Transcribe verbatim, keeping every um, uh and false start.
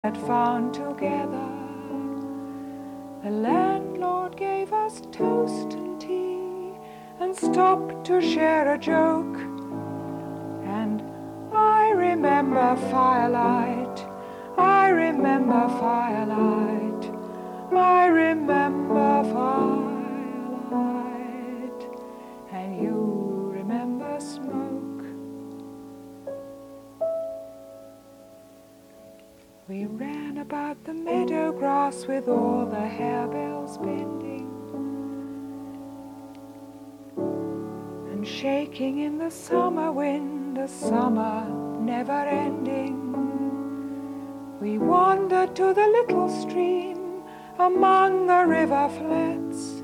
found together. The landlord gave us toast and tea and stopped to share a joke. And I remember firelight, I remember firelight, I remember firelight, and you remember smoke. We ran about the meadow grass with all the harebells bending and shaking in the summer wind, the summer never ending. We wandered to the little stream among the river flats